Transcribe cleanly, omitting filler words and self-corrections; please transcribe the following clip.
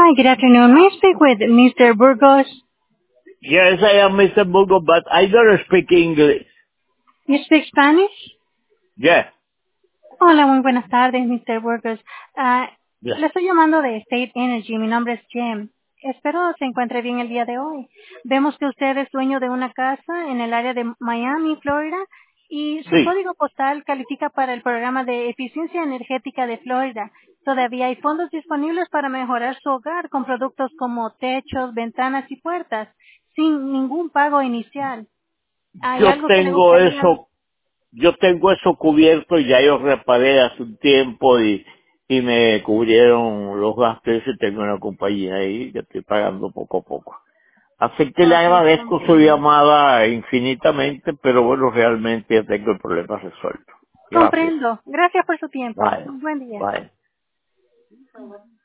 Hi, good afternoon. May I speak with Mr. Burgos? Yes, I am Mr. Mugo, but I don't speak English. You speak Spanish? Yeah, Hola, muy buenas tardes, Mr. Burgos. yeah. Le estoy llamando de State Energy. Mi nombre es Jem. Espero se encuentre bien el día de hoy. Vemos que usted es dueño de una casa en el área de Miami, Florida, y su Sí. código postal califica para el programa de eficiencia energética de Florida. Todavía hay fondos disponibles para mejorar su hogar con productos como techos, ventanas y puertas, sin ningún pago inicial. ¿Hay Yo algo que le tengo gustaría? eso, yo tengo eso cubierto y ya yo reparé hace un tiempo y me cubrieron los gastos y tengo una compañía ahí que estoy pagando poco a poco. Así que le Ok, agradezco su comprendo. llamada infinitamente, pero bueno, realmente ya tengo el problema resuelto. Gracias. Comprendo. Gracias por su tiempo. Bye. Buen día. Bye.